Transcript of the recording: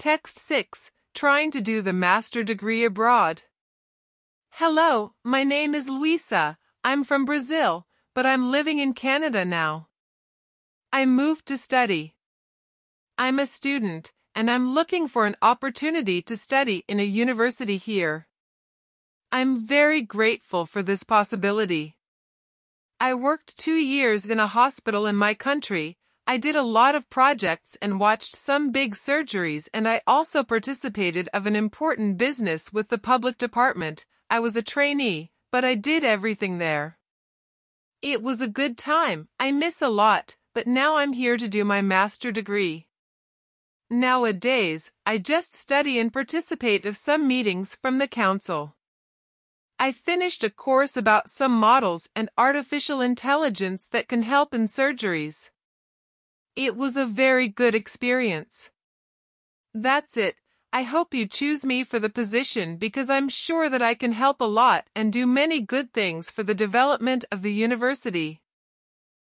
Text 6. Trying to do the master degree abroad. Hello, my name is Luisa. I'm from Brazil, but I'm living in Canada now. I moved to study. I'm a student, and I'm looking for an opportunity to study in a university here. I'm very grateful for this possibility. I worked 2 years in a hospital in my country. I did a lot of projects and watched some big surgeries, and I also participated of an important business with the public department. I was a trainee, but I did everything there. It was a good time. I miss a lot, but now I'm here to do my master degree. Nowadays, I just study and participate of some meetings from the council. I finished a course about some models and artificial intelligence that can help in surgeries. It was a very good experience. That's it. I hope you choose me for the position because I'm sure that I can help a lot and do many good things for the development of the university.